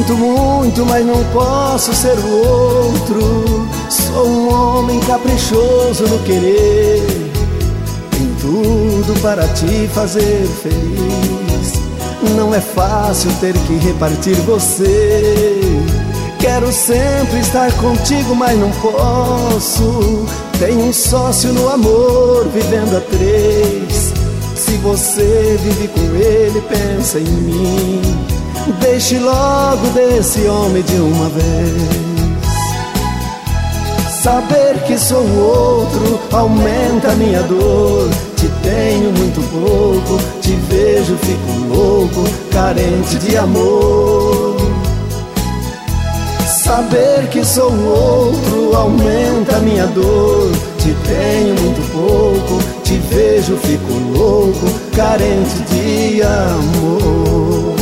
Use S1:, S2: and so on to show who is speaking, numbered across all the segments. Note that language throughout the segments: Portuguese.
S1: Sinto muito, mas não posso ser o outro. Sou um homem caprichoso no querer, em tudo para te fazer feliz. Não é fácil ter que repartir você. Quero sempre estar contigo, mas não posso. Tenho um sócio no amor, vivendo a três. Se você vive com ele, pensa em mim. Deixe logo desse homem de uma vez. Saber que sou outro aumenta a minha dor. Te tenho muito pouco, te vejo, fico louco, carente de amor. Saber que sou outro aumenta a minha dor. Te tenho muito pouco, te vejo, fico louco, carente de amor.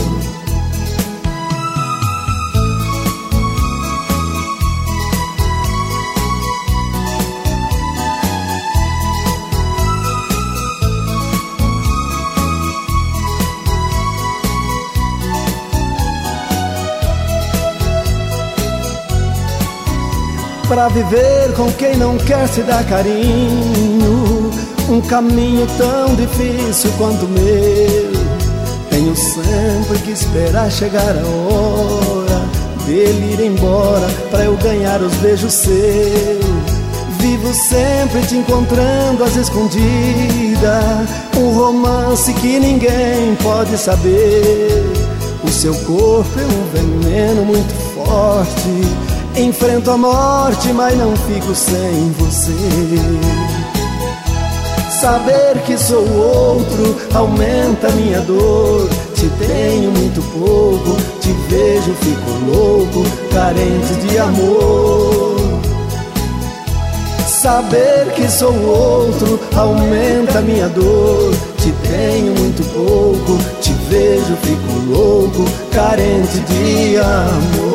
S1: Pra viver com quem não quer se dar carinho, um caminho tão difícil quanto o meu. Tenho sempre que esperar chegar a hora dele ir embora, pra eu ganhar os beijos seus. Vivo sempre te encontrando às escondidas, um romance que ninguém pode saber. O seu corpo é um veneno muito forte. Enfrento a morte, mas não fico sem você. Saber que sou outro aumenta a minha dor. Te tenho muito pouco, te vejo, fico louco, carente de amor. Saber que sou outro aumenta a minha dor. Te tenho muito pouco, te vejo, fico louco, carente de amor.